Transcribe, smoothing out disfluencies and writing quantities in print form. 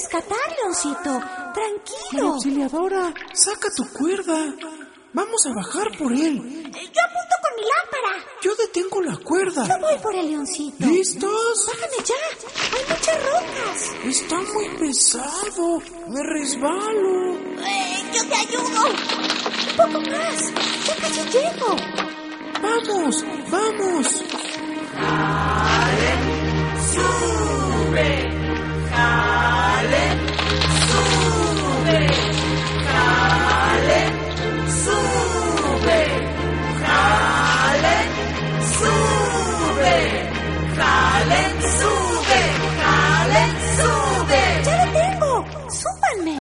rescatar, Leoncito. Tranquilo. María Auxiliadora, saca tu cuerda. Vamos a bajar por él. Yo apunto con mi lámpara. Yo detengo la cuerda. Yo voy por el Leoncito. ¿Listos? Bájame ya. Hay muchas rocas. Está muy pesado. Me resbalo. Yo te ayudo. Un poco más. Ya casi llego. ¡Vamos! ¡Vamos! ¡Sube!